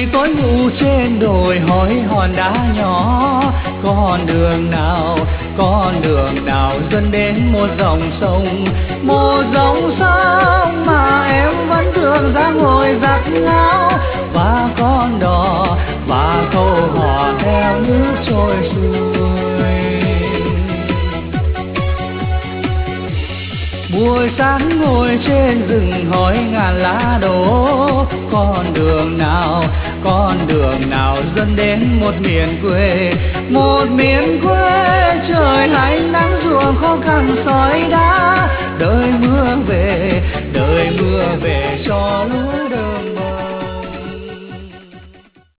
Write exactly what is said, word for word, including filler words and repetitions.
Khi tối ngủ trên đồi hỏi hòn đá nhỏ, con đường nào, con đường nào dẫn đến một dòng sông, một dòng sông mà em vẫn thường ra ngồi giặt áo, và con đò và câu hò theo nước trôi xuôi. Buổi sáng ngồi trên rừng hỏi ngàn lá đổ, con đường nào, con đường nào dẫn đến một miền quê, một miền quê trời lạnh nắng ruộng khó khăn sỏi đá. Đợi mưa về, đợi mưa về cho lúa đường